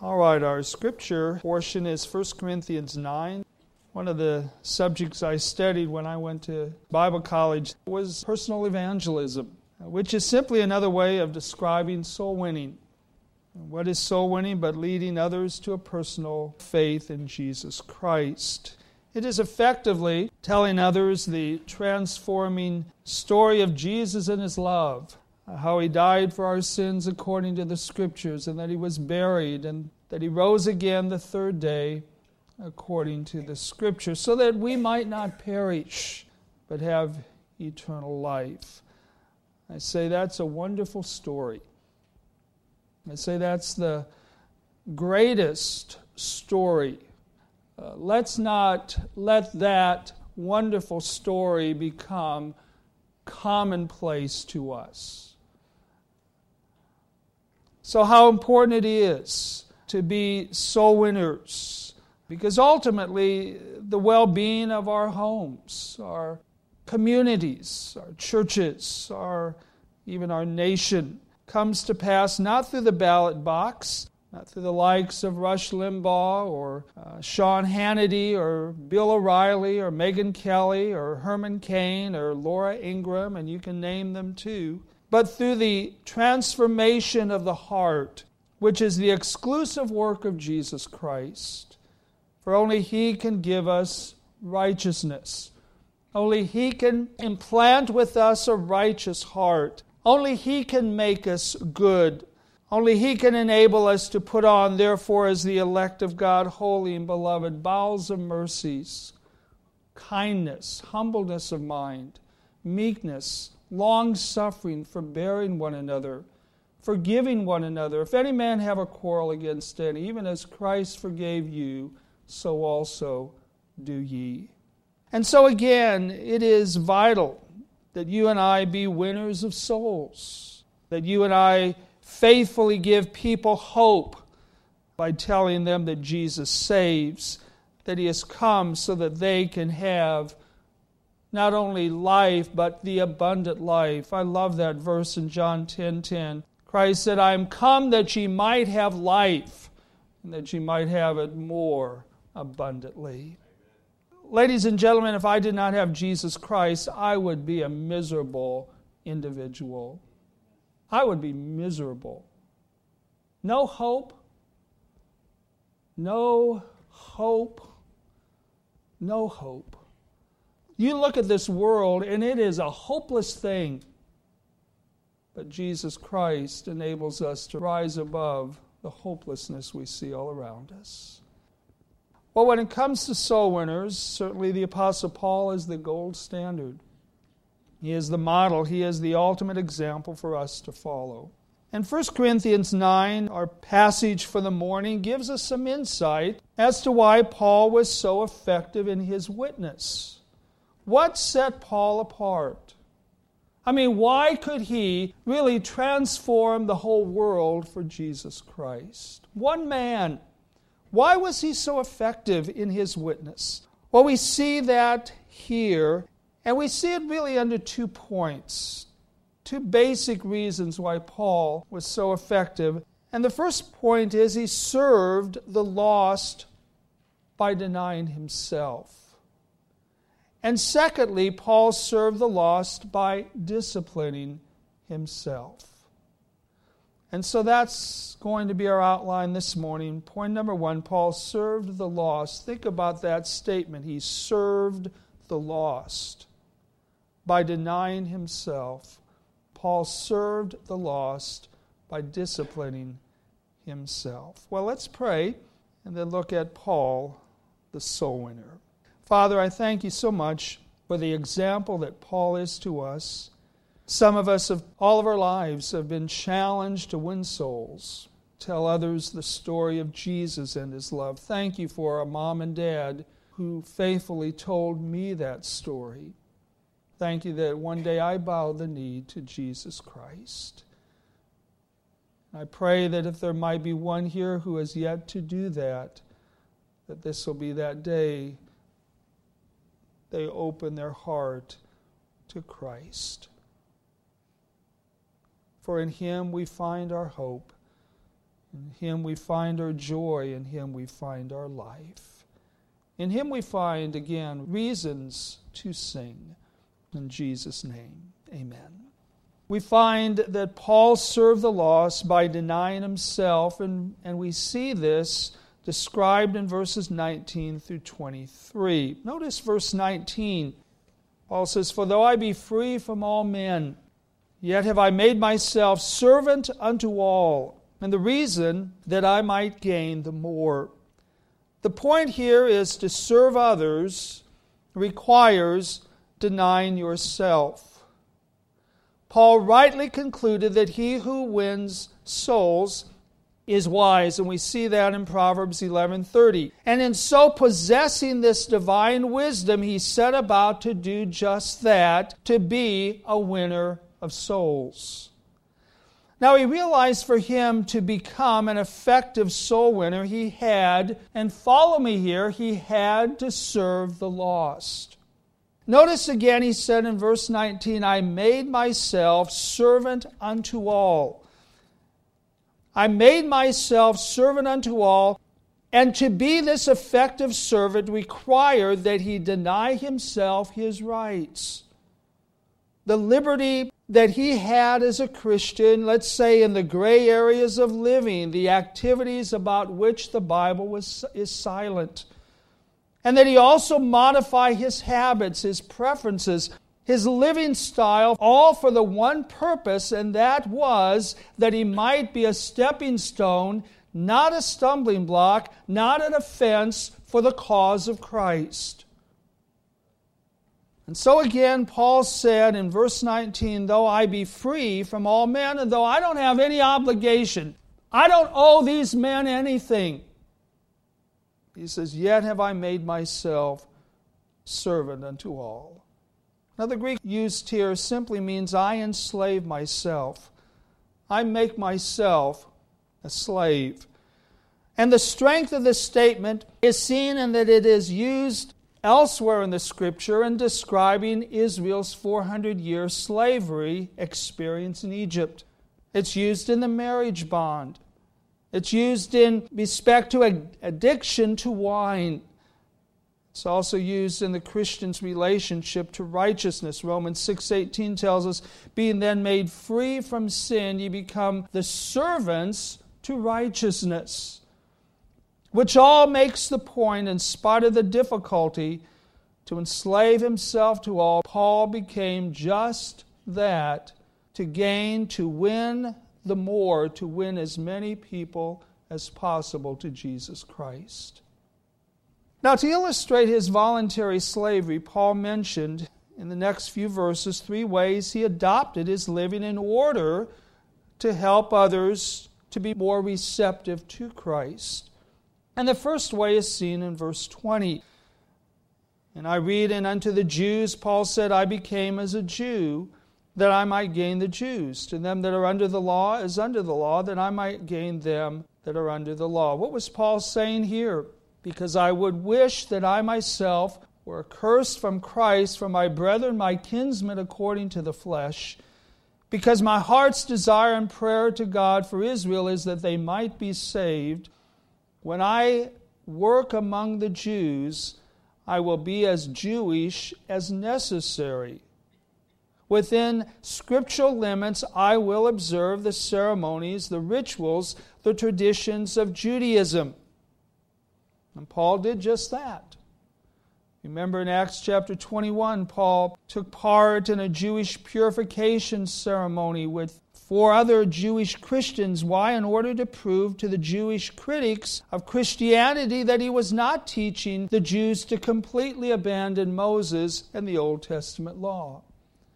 All right, our scripture portion is 1 Corinthians 9. One of the subjects I studied when I went to Bible college was personal evangelism, which is simply another way of describing soul winning. What is soul winning but leading others to a personal faith in Jesus Christ? It is effectively telling others the transforming story of Jesus and His love, how He died for our sins according to the Scriptures, and that He was buried, and that He rose again the third day according to the Scriptures, so that we might not perish, but have eternal life. I say that's a wonderful story. I say that's the greatest story. Let's not let that wonderful story become commonplace to us. So how important it is to be soul winners, because ultimately the well-being of our homes, our communities, our churches, even our nation comes to pass not through the ballot box, not through the likes of Rush Limbaugh or Sean Hannity or Bill O'Reilly or Megyn Kelly or Herman Cain or Laura Ingraham, and you can name them too, but through the transformation of the heart, which is the exclusive work of Jesus Christ. For only He can give us righteousness. Only He can implant with us a righteous heart. Only He can make us good. Only He can enable us to put on, therefore, as the elect of God, holy and beloved, bowels of mercies, kindness, humbleness of mind, meekness, long-suffering, forbearing one another, forgiving one another. If any man have a quarrel against any, even as Christ forgave you, so also do ye. And so again, it is vital that you and I be winners of souls, that you and I faithfully give people hope by telling them that Jesus saves, that He has come so that they can have not only life, but the abundant life. I love that verse in John 10:10. Christ said, I am come that ye might have life, and that ye might have it more abundantly. Ladies and gentlemen, if I did not have Jesus Christ, I would be a miserable individual. I would be miserable. No hope. No hope. No hope. You look at this world and it is a hopeless thing. But Jesus Christ enables us to rise above the hopelessness we see all around us. Well, when it comes to soul winners, certainly the Apostle Paul is the gold standard. He is the model. He is the ultimate example for us to follow. And 1 Corinthians 9, our passage for the morning, gives us some insight as to why Paul was so effective in his witness. What set Paul apart? I mean, why could he really transform the whole world for Jesus Christ? One man. Why was he so effective in his witness? Well, we see that here, and we see it really under 2 points. 2 basic reasons why Paul was so effective. And the first point is he served the lost by denying himself. And secondly, Paul served the lost by disciplining himself. And so that's going to be our outline this morning. Point number 1, Paul served the lost. Think about that statement. He served the lost by denying himself. Paul served the lost by disciplining himself. Well, let's pray and then look at Paul, the soul winner. Father, I thank you so much for the example that Paul is to us. Some of us, all of our lives, have been challenged to win souls, tell others the story of Jesus and His love. Thank you for a mom and dad who faithfully told me that story. Thank you that one day I bowed the knee to Jesus Christ. I pray that if there might be one here who has yet to do that this will be that day they open their heart to Christ. For in Him we find our hope. In Him we find our joy. In Him we find our life. In Him we find, again, reasons to sing. In Jesus' name, amen. We find that Paul served the lost by denying himself, and we see this described in verses 19 through 23. Notice verse 19. Paul says, "For though I be free from all men, yet have I made myself servant unto all, and the reason that I might gain the more." The point here is to serve others requires denying yourself. Paul rightly concluded that he who wins souls is wise, and we see that in Proverbs 11:30. And in so possessing this divine wisdom, he set about to do just that, to be a winner of souls. Now he realized for him to become an effective soul winner, he had, and follow me here, he had to serve the lost. Notice again he said in verse 19, "I made myself servant unto all." I made myself servant unto all, and to be this effective servant required that he deny himself his rights. The liberty that he had as a Christian, let's say in the gray areas of living, the activities about which the Bible is silent. And that he also modify his habits, his preferences, his living style, all for the one purpose, and that was that he might be a stepping stone, not a stumbling block, not an offense for the cause of Christ. And so again, Paul said in verse 19, "Though I be free from all men, and though I don't have any obligation, I don't owe these men anything," he says, "Yet have I made myself servant unto all." Now the Greek used here simply means I enslave myself. I make myself a slave. And the strength of this statement is seen in that it is used elsewhere in the Scripture in describing Israel's 400-year slavery experience in Egypt. It's used in the marriage bond. It's used in respect to addiction to wine. It's also used in the Christian's relationship to righteousness. Romans 6:18 tells us, "Being then made free from sin, ye become the servants to righteousness." Which all makes the point, in spite of the difficulty, to enslave himself to all, Paul became just that, to gain, to win the more, to win as many people as possible to Jesus Christ. Now, to illustrate his voluntary slavery, Paul mentioned in the next few verses 3 ways he adopted his living in order to help others to be more receptive to Christ. And the first way is seen in verse 20. And I read, "And unto the Jews Paul said, I became as a Jew, that I might gain the Jews. To them that are under the law as under the law, that I might gain them that are under the law." What was Paul saying here? "Because I would wish that I myself were accursed from Christ for my brethren, my kinsmen according to the flesh, because my heart's desire and prayer to God for Israel is that they might be saved. When I work among the Jews, I will be as Jewish as necessary. Within scriptural limits, I will observe the ceremonies, the rituals, the traditions of Judaism." And Paul did just that. Remember in Acts chapter 21, Paul took part in a Jewish purification ceremony with 4 other Jewish Christians. Why? In order to prove to the Jewish critics of Christianity that he was not teaching the Jews to completely abandon Moses and the Old Testament law.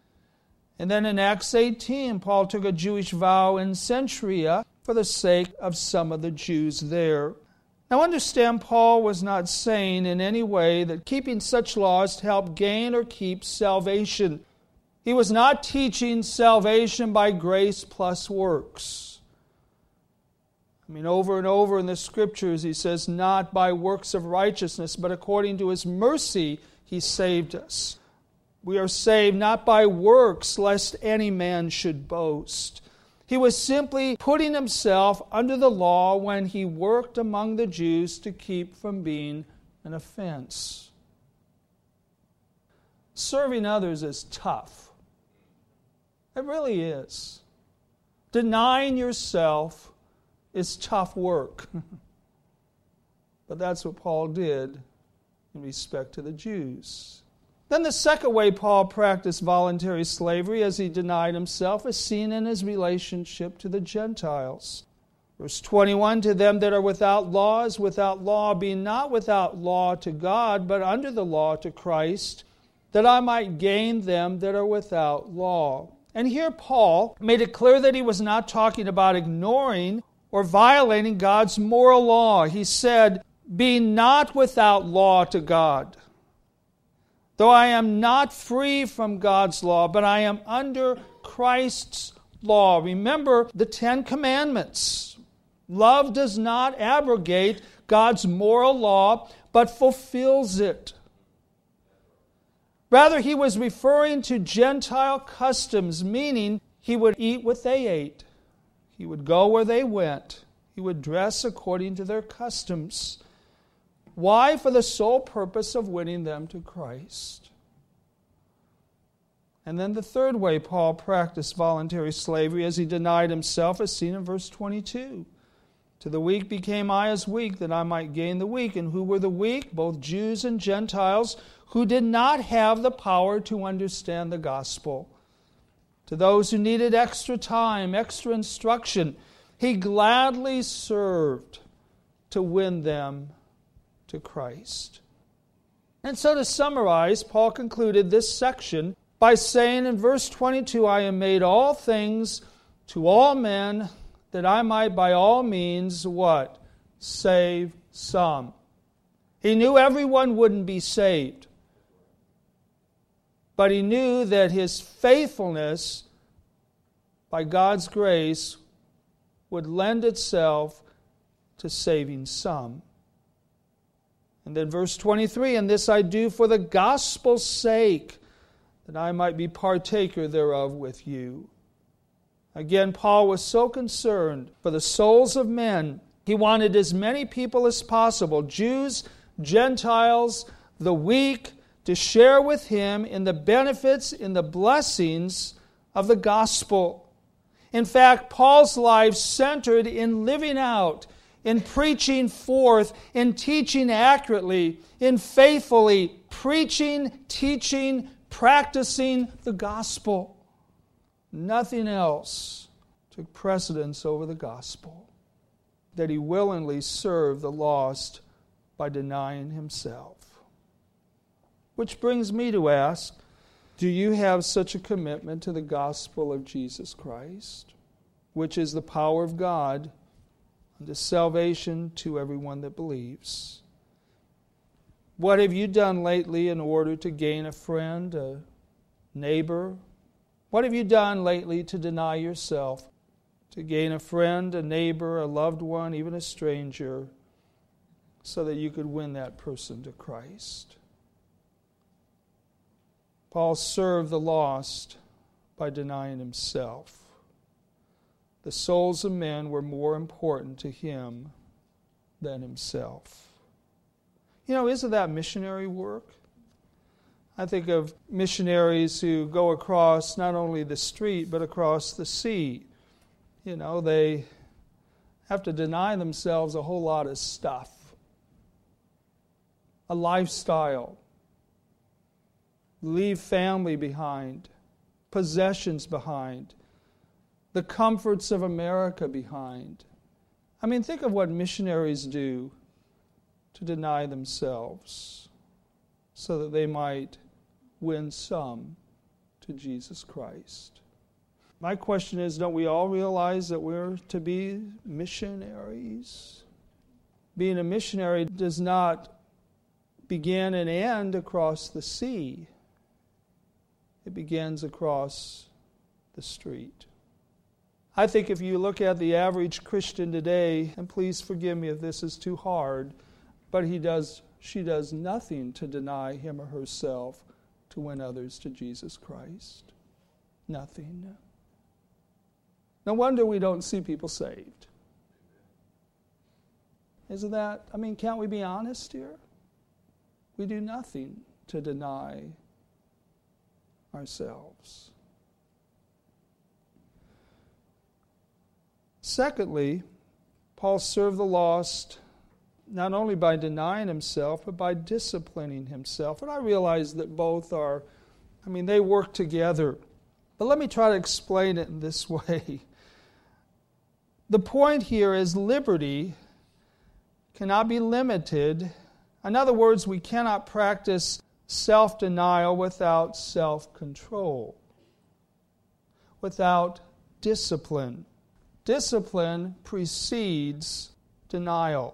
And then in Acts 18, Paul took a Jewish vow in Cenchrea for the sake of some of the Jews there. Now understand, Paul was not saying in any way that keeping such laws to help gain or keep salvation. He was not teaching salvation by grace plus works. Over and over in the Scriptures he says, "Not by works of righteousness, but according to His mercy He saved us." We are saved not by works, lest any man should boast. He was simply putting himself under the law when he worked among the Jews to keep from being an offense. Serving others is tough. It really is. Denying yourself is tough work. But that's what Paul did in respect to the Jews. Then the second way Paul practiced voluntary slavery as he denied himself is seen in his relationship to the Gentiles. Verse 21, to them that are without law is without law, being not without law to God, but under the law to Christ, that I might gain them that are without law. And here Paul made it clear that he was not talking about ignoring or violating God's moral law. He said, being not without law to God. Though I am not free from God's law, but I am under Christ's law. Remember the 10 Commandments. Love does not abrogate God's moral law, but fulfills it. Rather, he was referring to Gentile customs, meaning he would eat what they ate. He would go where they went. He would dress according to their customs. Why? For the sole purpose of winning them to Christ. And then the third way Paul practiced voluntary slavery as he denied himself is seen in verse 22. To the weak became I as weak, that I might gain the weak. And who were the weak? Both Jews and Gentiles, who did not have the power to understand the gospel. To those who needed extra time, extra instruction, he gladly served to win them to Christ. And so to summarize, Paul concluded this section by saying in verse 22, I am made all things to all men, that I might by all means, what? Save some. He knew everyone wouldn't be saved. But he knew that his faithfulness, by God's grace, would lend itself to saving some. And then verse 23, and this I do for the gospel's sake, that I might be partaker thereof with you. Again, Paul was so concerned for the souls of men. He wanted as many people as possible, Jews, Gentiles, the weak, to share with him in the benefits, in the blessings of the gospel. In fact, Paul's life centered in living out, in preaching forth, in teaching accurately, in faithfully preaching, teaching, practicing the gospel. Nothing else took precedence over the gospel. That he willingly served the lost by denying himself. Which brings me to ask, do you have such a commitment to the gospel of Jesus Christ, which is the power of God unto salvation to everyone that believes? What have you done lately in order to gain a friend, a neighbor? What have you done lately to deny yourself, to gain a friend, a neighbor, a loved one, even a stranger, so that you could win that person to Christ? Paul served the lost by denying himself. The souls of men were more important to him than himself. You know, isn't that missionary work? I think of missionaries who go across not only the street, but across the sea. You know, they have to deny themselves a whole lot of stuff. A lifestyle. Leave family behind. Possessions behind. The comforts of America behind. I mean, think of what missionaries do to deny themselves so that they might win some to Jesus Christ. My question is, don't we all realize that we're to be missionaries? Being a missionary does not begin and end across the sea. It begins across the street. I think if you look at the average Christian today, and please forgive me if this is too hard, but she does nothing to deny him or herself to win others to Jesus Christ. Nothing. No wonder we don't see people saved. Isn't that, can't we be honest here? We do nothing to deny ourselves. Secondly, Paul served the lost not only by denying himself, but by disciplining himself. And I realize that both are, they work together. But let me try to explain it in this way. The point here is liberty cannot be limited. In other words, we cannot practice self-denial without self-control, without discipline. Discipline precedes denial.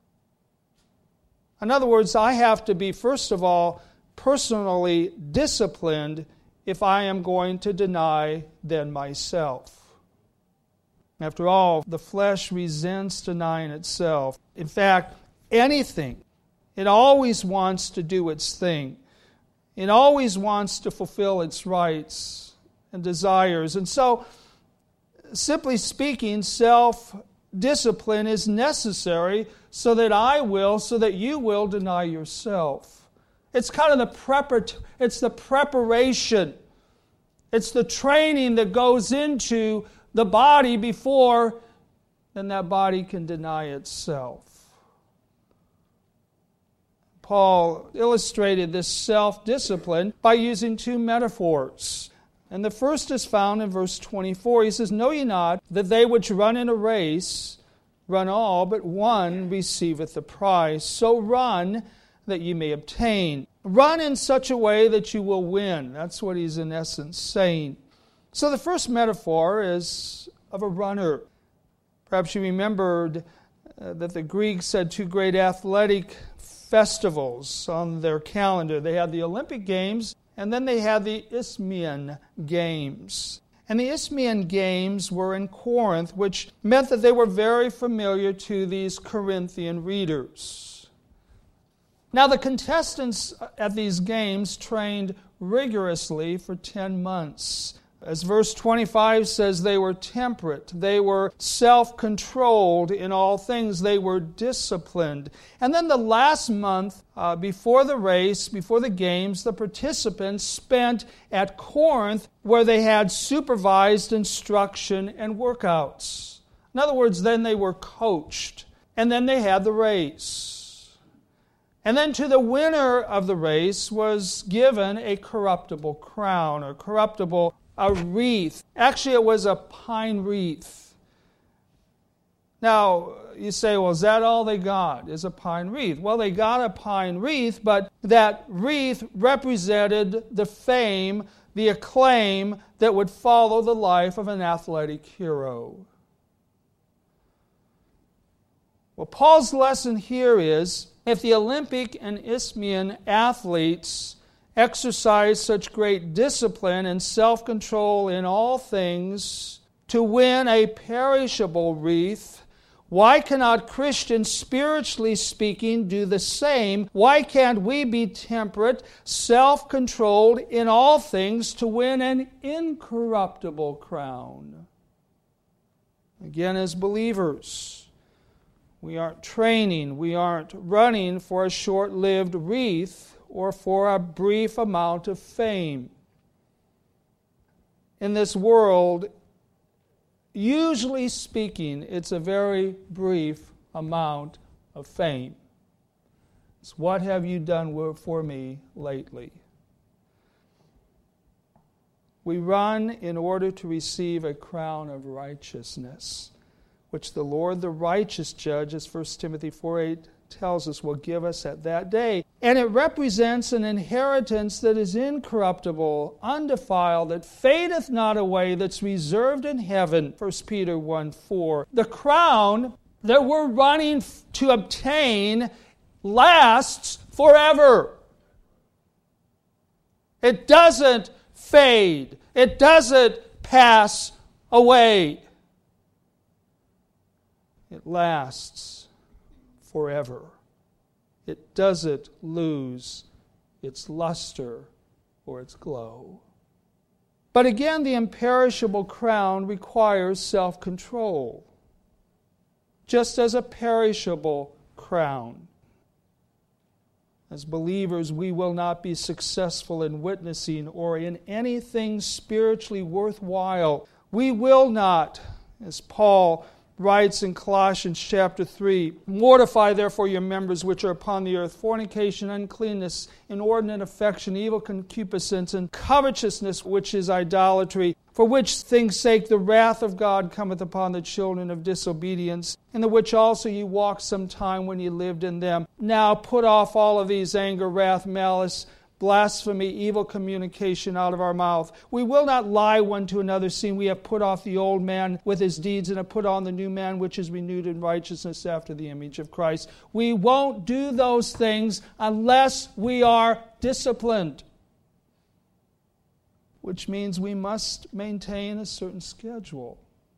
In other words, I have to be, first of all, personally disciplined if I am going to deny then myself. After all, the flesh resents denying itself. In fact, anything, it always wants to do its thing. It always wants to fulfill its rights and desires. And so, simply speaking, self-discipline is necessary so that you will deny yourself. It's kind of the preparation. It's the training that goes into the body before then that body can deny itself. Paul illustrated this self-discipline by using two metaphors. And the first is found in verse 24. He says, "Know ye not that they which run in a race run all, but one receiveth the prize? So run that ye may obtain." Run in such a way that you will win. That's what he's in essence saying. So the first metaphor is of a runner. Perhaps you remembered that the Greeks had two great athletic festivals on their calendar. They had the Olympic Games, and then they had the Isthmian Games. And the Isthmian Games were in Corinth, which meant that they were very familiar to these Corinthian readers. Now, the contestants at these games trained rigorously for 10 months. As verse 25 says, they were temperate, they were self-controlled in all things, they were disciplined. And then the last month before the race, before the games, the participants spent at Corinth where they had supervised instruction and workouts. In other words, then they were coached. And then they had the race. And then to the winner of the race was given a corruptible crown, a wreath. Actually, it was a pine wreath. Now, you say, well, is that all they got, is a pine wreath? Well, they got a pine wreath, but that wreath represented the fame, the acclaim that would follow the life of an athletic hero. Well, Paul's lesson here is, if the Olympic and Isthmian athletes exercise such great discipline and self-control in all things to win a perishable wreath, why cannot Christians, spiritually speaking, do the same? Why can't we be temperate, self-controlled in all things to win an incorruptible crown? Again, as believers, we aren't training, we aren't running for a short-lived wreath or for a brief amount of fame. In this world, usually speaking, it's a very brief amount of fame. It's what have you done for me lately? We run in order to receive a crown of righteousness, which the Lord, the righteous judge, as 1 Timothy 4:8 tells us, will give us at that day. And it represents an inheritance that is incorruptible, undefiled, that fadeth not away, that's reserved in heaven, 1 Peter 1:4. The crown that we're running to obtain lasts forever. It doesn't fade. It doesn't pass away. It lasts forever. It doesn't lose its luster or its glow. But again, the imperishable crown requires self-control, just as a perishable crown. As believers, we will not be successful in witnessing or in anything spiritually worthwhile. We will not, as Paul writes in Colossians chapter 3, mortify therefore your members which are upon the earth, fornication, uncleanness, inordinate affection, evil concupiscence, and covetousness, which is idolatry, for which things' sake the wrath of God cometh upon the children of disobedience, in the which also ye walked some time when ye lived in them. Now put off all of these: anger, wrath, malice, blasphemy, evil communication out of our mouth. We will not lie one to another, seeing we have put off the old man with his deeds and have put on the new man, which is renewed in righteousness after the image of Christ. We won't do those things unless we are disciplined, which means we must maintain a certain schedule,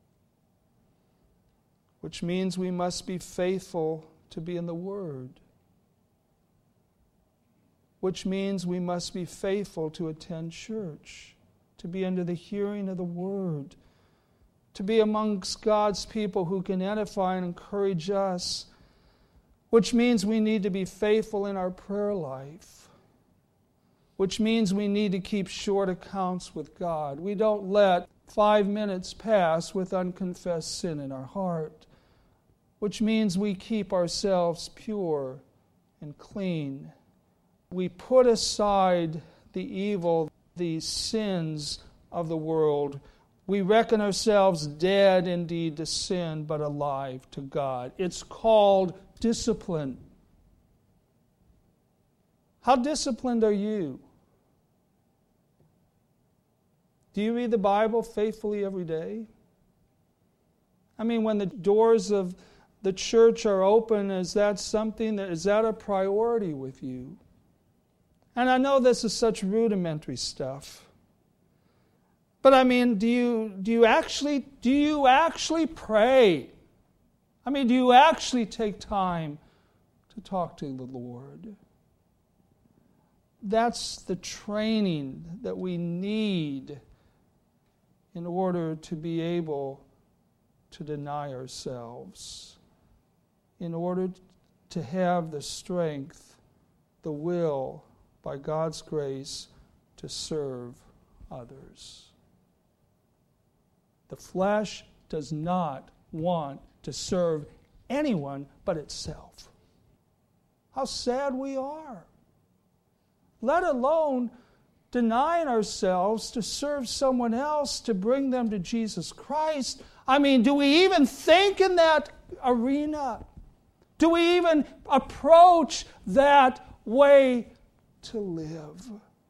which means we must be faithful to be in the Word, which means we must be faithful to attend church, to be under the hearing of the Word, to be amongst God's people who can edify and encourage us, which means we need to be faithful in our prayer life, which means we need to keep short accounts with God. We don't let 5 minutes pass with unconfessed sin in our heart, which means we keep ourselves pure and clean. We put aside the evil, the sins of the world. We reckon ourselves dead indeed to sin, but alive to God. It's called discipline. How disciplined are you? Do you read the Bible faithfully every day? I mean, when the doors of the church are open, is that a priority with you? And I know this is such rudimentary stuff. But I mean, do you actually pray? I mean, do you actually take time to talk to the Lord? That's the training that we need in order to be able to deny ourselves, in order to have the strength, the will, by God's grace, to serve others. The flesh does not want to serve anyone but itself. How sad we are. Let alone denying ourselves to serve someone else, to bring them to Jesus Christ. I mean, do we even think in that arena? Do we even approach that way to live?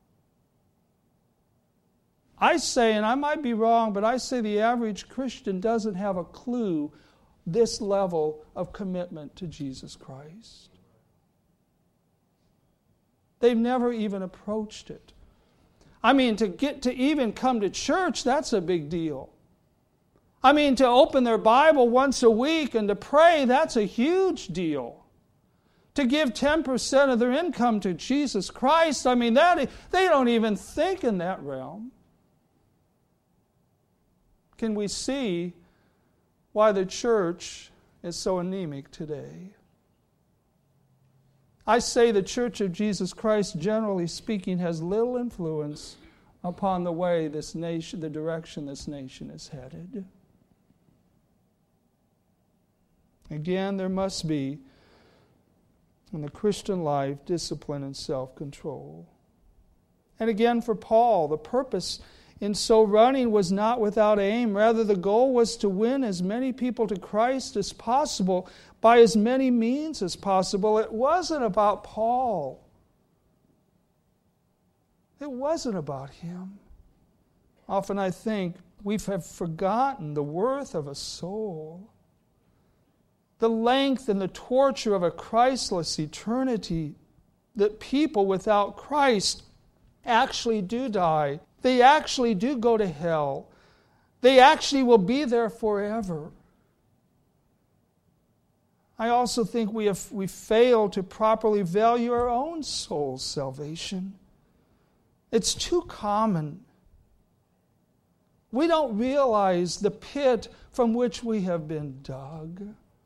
I say, and I might be wrong, but I say the average Christian doesn't have a clue this level of commitment to Jesus Christ. They've never even approached it. I mean, to even come to church, that's a big deal. I mean, to open their Bible once a week and to pray, that's a huge deal. To give 10% of their income to Jesus Christ, I mean, they don't even think in that realm. Can we see why the church is so anemic today? I say the Church of Jesus Christ, generally speaking, has little influence upon the way this nation, the direction this nation is headed. Again, there must be, in the Christian life, discipline and self-control. And again, for Paul, the purpose in so running was not without aim. Rather, the goal was to win as many people to Christ as possible by as many means as possible. It wasn't about Paul. It wasn't about him. Often I think we have forgotten the worth of a soul, the length and the torture of a Christless eternity, that people without Christ actually do die. They actually do go to hell. They actually will be there forever. I also think we fail to properly value our own soul's salvation. It's too common We don't realize the pit from which we have been dug.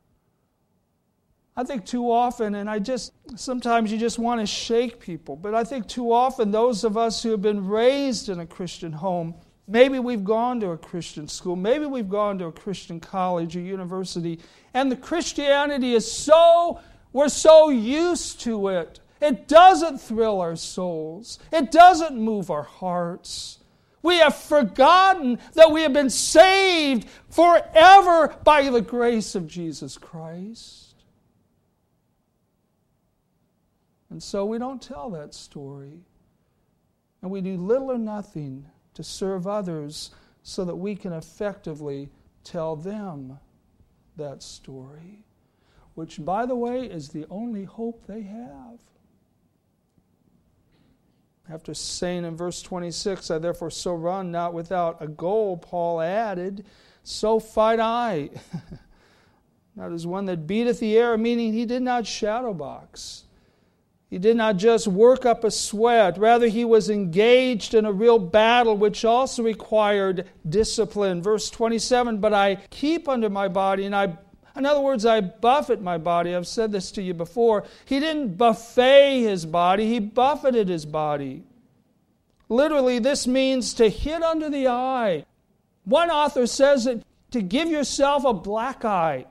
I think too often, sometimes you just want to shake people, but I think too often those of us who have been raised in a Christian home, maybe we've gone to a Christian school, maybe we've gone to a Christian college or university, and the Christianity is we're so used to it. It doesn't thrill our souls. It doesn't move our hearts. We have forgotten that we have been saved forever by the grace of Jesus Christ. And so we don't tell that story. And we do little or nothing to serve others so that we can effectively tell them that story, which, by the way, is the only hope they have. After saying in verse 26, I therefore so run not without a goal, Paul added, so fight I. Not as one that beateth the air, meaning he did not shadowbox. He did not just work up a sweat. Rather, he was engaged in a real battle, which also required discipline. Verse 27, but I keep under my body, and in other words, I buffet my body. I've said this to you before. He didn't buffet his body. He buffeted his body. Literally, this means to hit under the eye. One author says that to give yourself a black eye.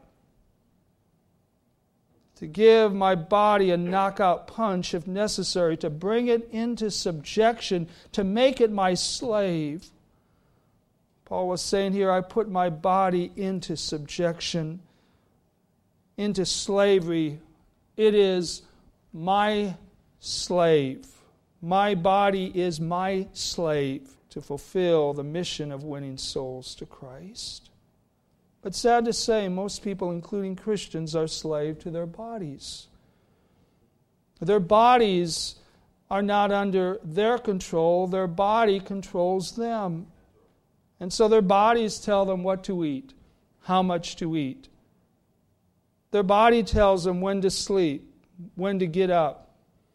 To give my body a knockout punch if necessary, to bring it into subjection, to make it my slave. Paul was saying here, I put my body into subjection, into slavery. It is my slave. My body is my slave to fulfill the mission of winning souls to Christ. But sad to say, most people, including Christians, are slave to their bodies. Their bodies are not under their control. Their body controls them. And so their bodies tell them what to eat, how much to eat. Their body tells them when to sleep, when to get up.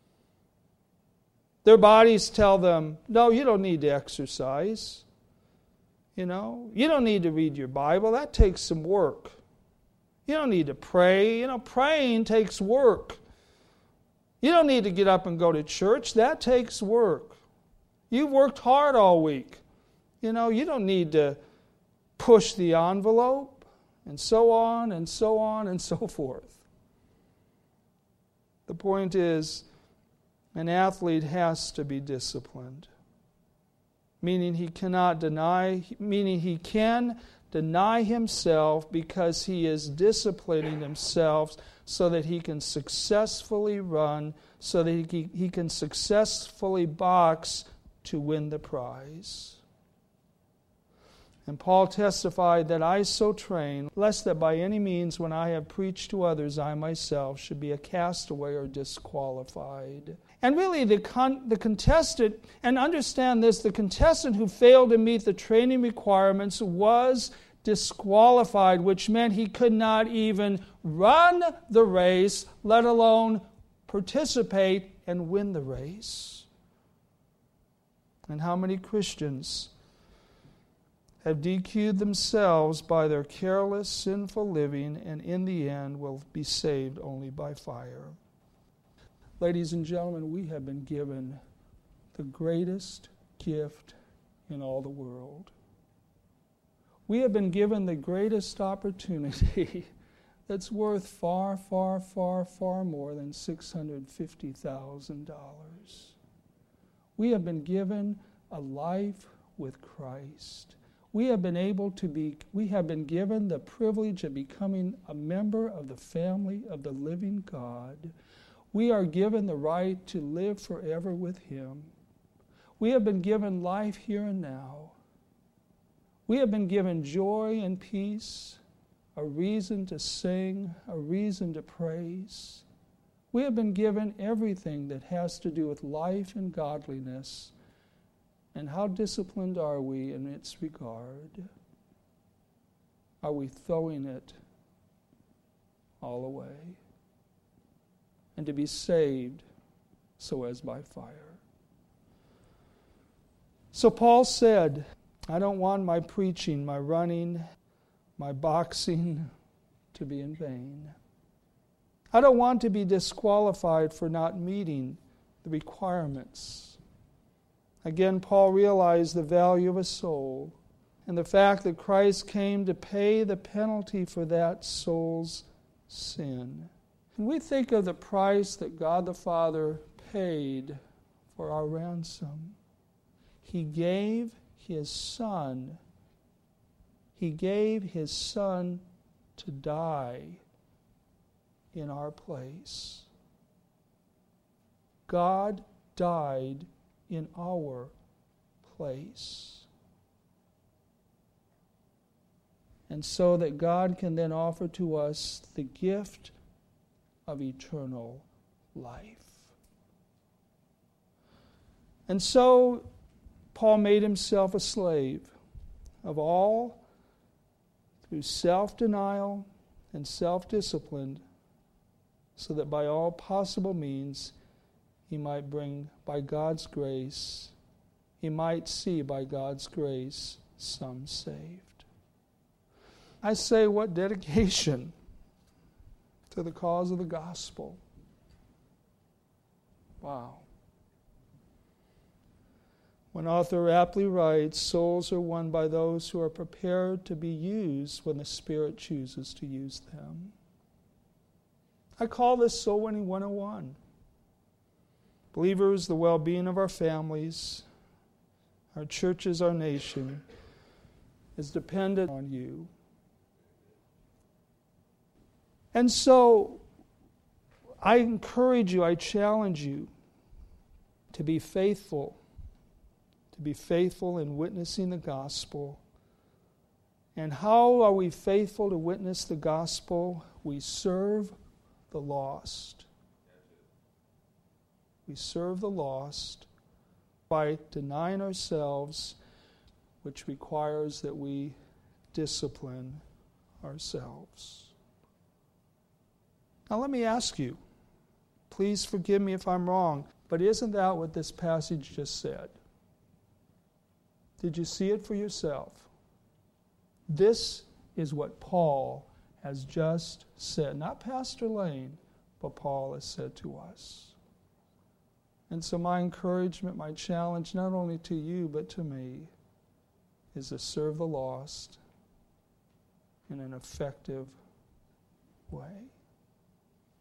Their bodies tell them, no, you don't need to exercise. You don't need to read your Bible. That takes some work. You don't need to pray. Praying takes work. You don't need to get up and go to church. That takes work. You've worked hard all week. You don't need to push the envelope, and so on and so on and so forth. The point is, an athlete has to be disciplined. Meaning he can deny himself because he is disciplining himself so that he can successfully run, so that he can successfully box to win the prize. And Paul testified that I so train, lest that by any means when I have preached to others, I myself should be a castaway or disqualified. And really the contestant, and understand this, the contestant who failed to meet the training requirements was disqualified, which meant he could not even run the race, let alone participate and win the race. And how many Christians have DQ'd themselves by their careless, sinful living, and in the end will be saved only by fire? Ladies and gentlemen, we have been given the greatest gift in all the world. We have been given the greatest opportunity that's worth far, far, far, far more than $650,000. We have been given a life with Christ. We have been given the privilege of becoming a member of the family of the living God. We are given the right to live forever with Him. We have been given life here and now. We have been given joy and peace, a reason to sing, a reason to praise. We have been given everything that has to do with life and godliness. And how disciplined are we in its regard? Are we throwing it all away? And to be saved so as by fire. So Paul said, I don't want my preaching, my running, my boxing to be in vain. I don't want to be disqualified for not meeting the requirements. Again, Paul realized the value of a soul and the fact that Christ came to pay the penalty for that soul's sin. And we think of the price that God the Father paid for our ransom. He gave His Son. He gave His Son to die in our place. God died in our place. And so that God can then offer to us the gift of eternal life. And so Paul made himself a slave of all through self-denial and self-discipline, so that by all possible means he might bring, by God's grace, he might see by God's grace some saved. I say, what dedication to the cause of the gospel. Wow. One author aptly writes, souls are won by those who are prepared to be used when the Spirit chooses to use them. I call this Soul Winning 101. Believers, the well-being of our families, our churches, our nation, is dependent on you. And so, I encourage you, I challenge you to be faithful in witnessing the gospel. And how are we faithful to witness the gospel? We serve the lost. We serve the lost by denying ourselves, which requires that we discipline ourselves. Now let me ask you, please forgive me if I'm wrong, but isn't that what this passage just said? Did you see it for yourself? This is what Paul has just said. Not Pastor Lane, but Paul has said to us. And so my encouragement, my challenge, not only to you, but to me, is to serve the lost in an effective way.